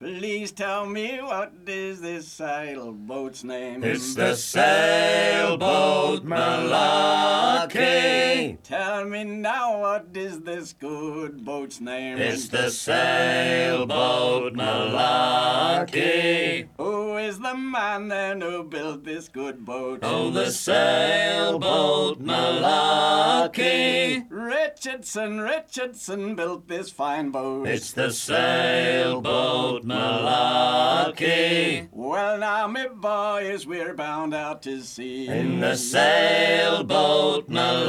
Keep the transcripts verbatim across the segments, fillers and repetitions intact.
Please tell me, what is this sailboat's name? It's the sailboat Malachi. Tell me now, what is this good boat's name? It's the sailboat Malachi. Who is the man then who built this good boat? Oh, the sailboat Malachi. Richardson, Richardson built this fine boat. It's the sailboat Malachi. Well now, me boys, we're bound out to sea. In the sailboat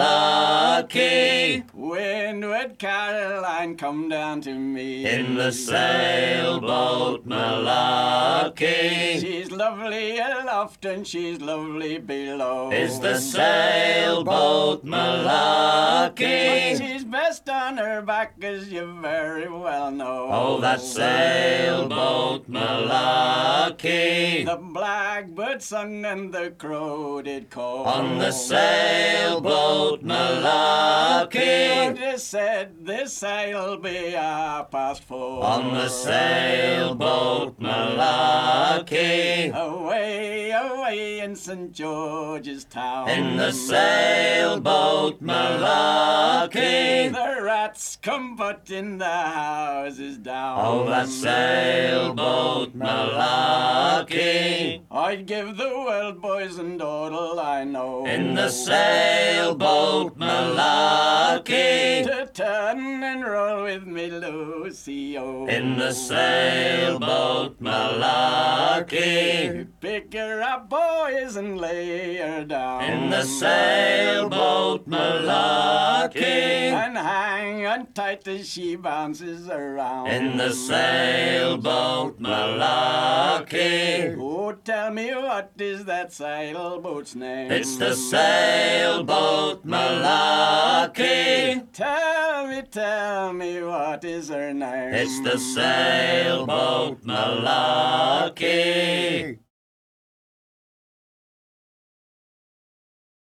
Malachi. Windward Caroline, come down to me. In the sailboat Malachi. She's lovely aloft and she's lovely below. It's the sailboat Malachi. She's best on her back, as you very well know. Oh, that sailboat Malachi. The blackbird sung and the crow did call. On the sailboat Malachi. They said this sail'll be half past four. On the sailboat Malachi. Away, away in Saint George's Town. In the sailboat Malachi. The rats come butting the houses down. Oh, that sailboat Malachi. I'd give the world, boys, and all I know. In the sailboat Malachi. To turn and roll with me, Lucio. In the sailboat Malachi. Pick her up, boys, and lay her down. In the sailboat Malachi. And hang on tight as she bounces around. In the sailboat Malachi. Oh, tell me, what is that sailboat's name? It's the sailboat Malachi. Tell me, tell me, what is her name? It's the sailboat Malachi.